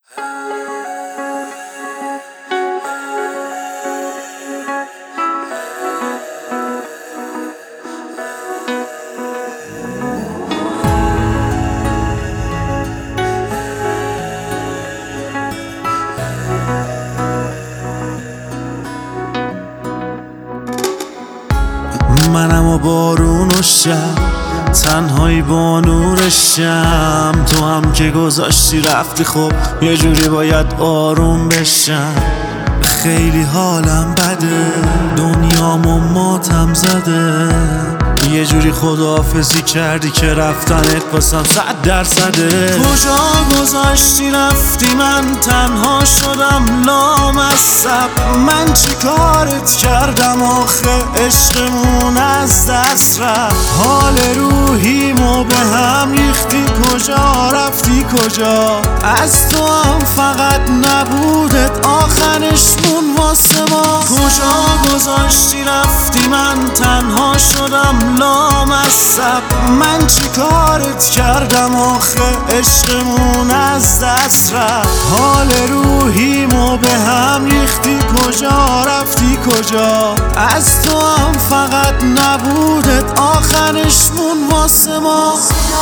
منم و بارون و شب تنهایی با نور شم، تو هم که گذاشتی رفتی، خب یه جوری باید آروم بشم. خیلی حالم بده، دنیامو ماتم زده، یه جوری خداحافظی کردی که رفتنت واسم 100%. کجا گذاشتی رفتی، من تنها شدم لامصب. من چی کارت کردم آخه عشقمون از دست رفت. حال روحیمو به هم ریختی، کجا رفتی کجا؟ از تو هم فقط نبودت آخرشمون واسه ما. کجا گذاشتی رفتی، من تنها شدم لامصب. من چی کارت کردم آخه عشقمون از دست رفت. حال روحیمو به هم ریختی، کجا رفتی کجا؟ از تو هم فقط نبودت آخرشمون واسه ما.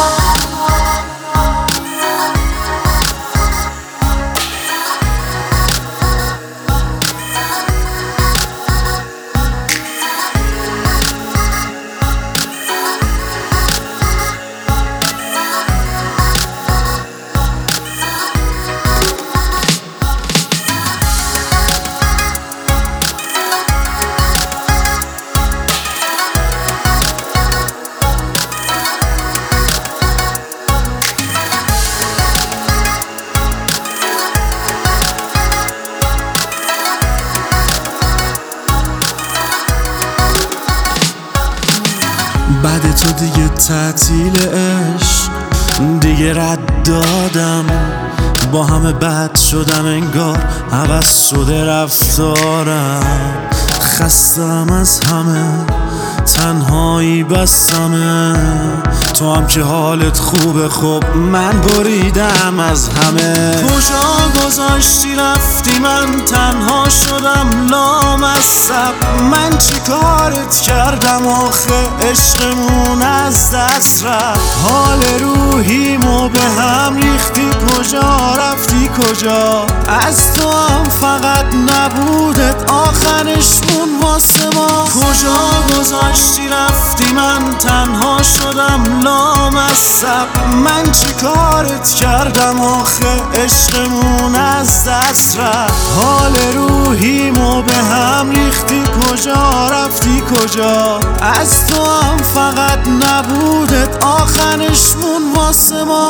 بعد تو دیگه تعطیل عشق، دیگه رد دادم. با همه بد شدم انگار، عوض شده رفتارم. خستم از همه، تنهایی بسمه. تو هم که حالت خوبه، خب من بریدم از همه. کجا گذاشتی رفتی، من تنها شدم لامصب. من چی کارت کردم آخه عشقمون از دست رفت. حال روحیمو به هم ریختی، کجا رفتی کجا؟ از تو هم فقط نبودت آخرشمون واسه ما. کجا گذاشتی رفتی، من تنها شدم لامصب. من چی کارت کردم آخه عشقمون از دست رفت. حال روحیمو به هم ریختی، کجا رفتی کجا؟ از تو هم فقط نبودت آخرشمون واسه ما.